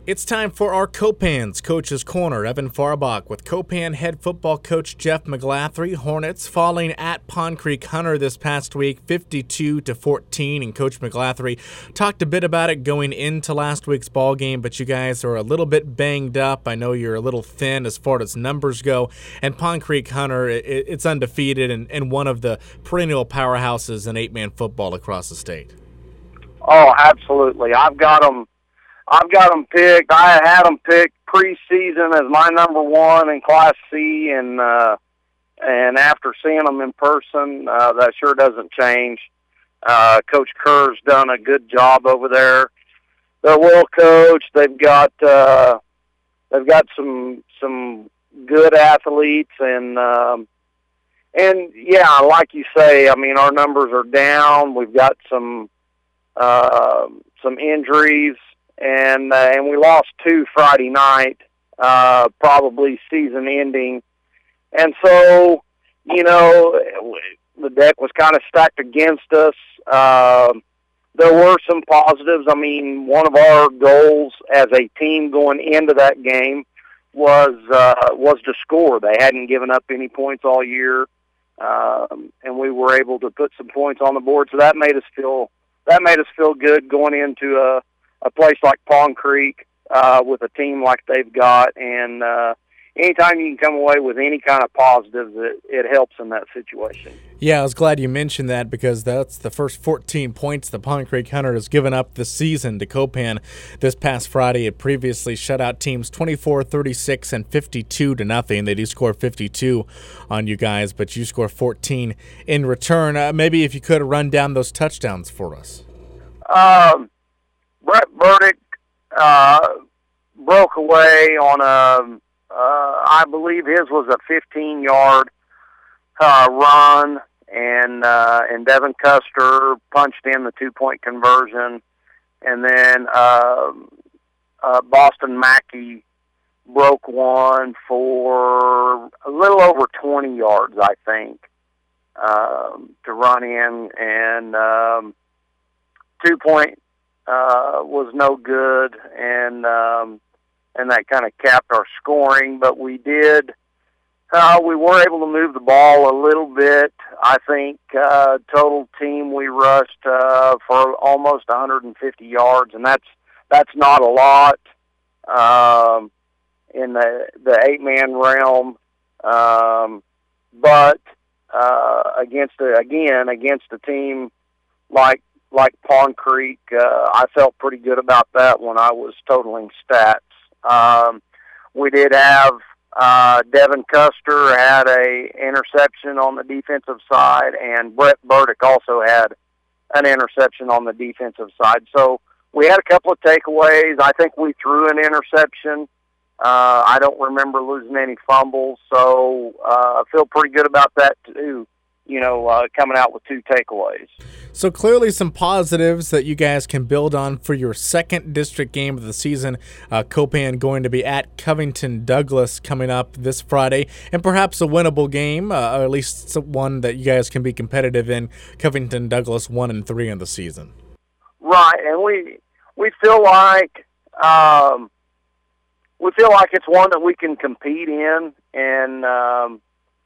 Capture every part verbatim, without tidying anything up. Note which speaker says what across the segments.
Speaker 1: It's time for our Copan's Coach's Corner. Evan Farbach with Copan head football coach Jeff McGlathery. Hornets falling at Pond Creek Hunter this past week, fifty-two to fourteen. And Coach McGlathery talked a bit about it going into last week's ball game, but you guys are a little bit banged up. I know you're a little thin as far as numbers go. And Pond Creek Hunter, it, it's undefeated and, and one of the perennial powerhouses in eight-man football across the state.
Speaker 2: Oh, absolutely. I've got them. I've got them picked. I had them picked preseason as my number one in Class C, and uh, and after seeing them in person, uh, that sure doesn't change. Uh, Coach Kerr's done a good job over there. They're well coached. They've got uh, they've got some some good athletes, and um, and yeah, like you say, I mean, our numbers are down. We've got some uh, some injuries. And uh, and we lost two Friday night, uh, probably season ending. And so, you know, the deck was kind of stacked against us. Uh, there were some positives. I mean, one of our goals as a team going into that game was uh, was to score. They hadn't given up any points all year, um, and we were able to put some points on the board. So that made us feel that made us feel good going into a. a place like Pond Creek uh, with a team like they've got, and uh, anytime you can come away with any kind of positives, it, it helps in that situation.
Speaker 1: Yeah, I was glad you mentioned that because that's the first fourteen points the Pond Creek Hunter has given up this season to Copan this past Friday. It previously shut out teams twenty-four, thirty-six, and fifty-two to nothing. They do score fifty-two on you guys, but you score fourteen in return. Uh, maybe if you could run down those touchdowns for us.
Speaker 2: Um. Brett Burdick uh, broke away on a, uh, I believe his was a fifteen-yard uh, run, and uh, and Devin Custer punched in the two-point conversion, and then uh, uh, Boston Mackey broke one for a little over twenty yards, I think, um, to run in, and um, two-point Uh, was no good, and um, and that kind of capped our scoring. But we did, uh, we were able to move the ball a little bit. I think uh, total team we rushed uh, for almost one hundred fifty yards, and that's that's not a lot um, in the the eight man realm. Um, but uh, against a, again against a team like. like Pond Creek, uh, I felt pretty good about that when I was totaling stats. Um, we did have uh, Devin Custer had a interception on the defensive side, and Brett Burdick also had an interception on the defensive side. So we had a couple of takeaways. I think we threw an interception. Uh, I don't remember losing any fumbles, so uh, I feel pretty good about that too. You know, uh, coming out with two takeaways.
Speaker 1: So clearly some positives that you guys can build on for your second district game of the season. Uh, Copan going to be at Covington Douglas coming up this Friday, and perhaps a winnable game, uh, or at least one that you guys can be competitive in. Covington Douglas one and three in the season.
Speaker 2: Right, and we we feel like um, we feel like it's one that we can compete in, and. Um,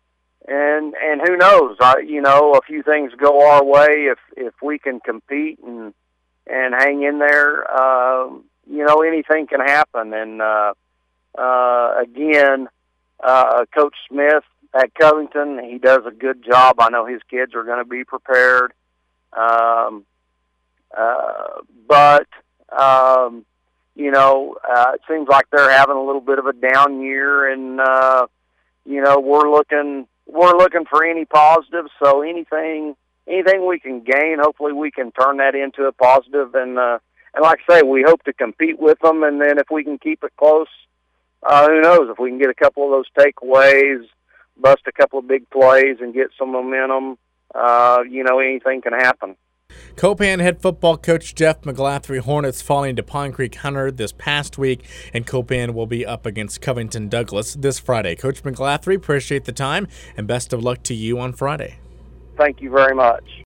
Speaker 2: And and who knows? I, you know, a few things go our way if if we can compete and and hang in there. Uh, you know, anything can happen. And uh, uh, again, uh, Coach Smith at Covington, he does a good job. I know his kids are going to be prepared. Um, uh, but um, you know, uh, it seems like they're having a little bit of a down year, and uh, you know, we're looking. We're looking for any positives, so anything anything we can gain, hopefully we can turn that into a positive. And, uh, and like I say, we hope to compete with them, and then if we can keep it close, uh, who knows, if we can get a couple of those takeaways, bust a couple of big plays, and get some momentum, uh, you know, anything can happen.
Speaker 1: Copan head football coach Jeff McGlathery. Hornets falling to Pond Creek Hunter this past week, and Copan will be up against Covington Douglas this Friday. Coach McGlathery, appreciate the time, and best of luck to you on Friday.
Speaker 2: Thank you very much.